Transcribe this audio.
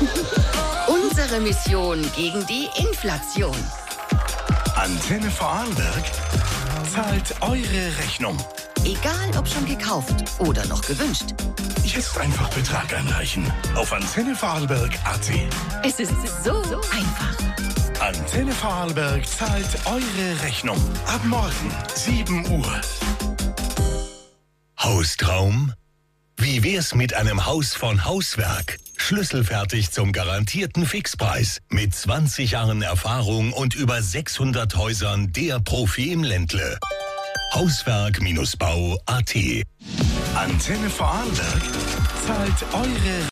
Unsere Mission gegen die Inflation. Antenne Vorarlberg zahlt eure Rechnung. Egal, ob schon gekauft oder noch gewünscht. Jetzt einfach Betrag einreichen auf antennevorarlberg.at. Es ist so einfach. Antenne Vorarlberg zahlt eure Rechnung. Ab morgen 7 Uhr. Haustraum? Wie wär's mit einem Haus von Hauswerk? Schlüsselfertig zum garantierten Fixpreis. Mit 20 Jahren Erfahrung und über 600 Häusern der Profi im Ländle. Hauswerk-Bau.at. Antenne Vorarlberg zahlt eure